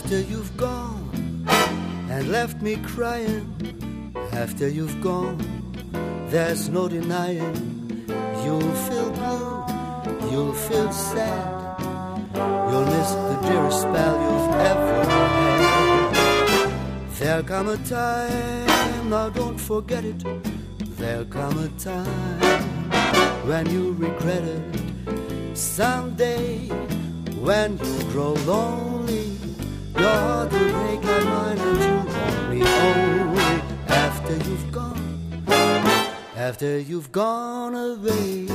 After you've gone and left me crying, after you've gone, there's no denying. You'll feel blue, you'll feel sad, you'll miss the dearest spell you've ever had. There'll come a time, now don't forget it, there'll come a time when you regret it. Someday, when you grow lonely, your heart will break like mine, and you'll want me only after you've gone, after you've gone away.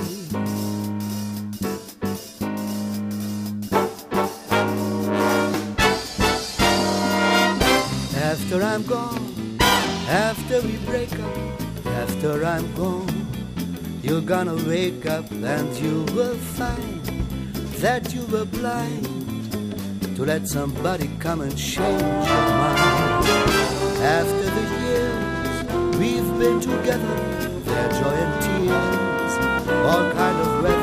After I'm gone, after we break up, after I'm gone, you're gonna wake up and you will find that you were blind to let somebody come and change your mind. After the years we've been together, their joy and tears, all kind of weather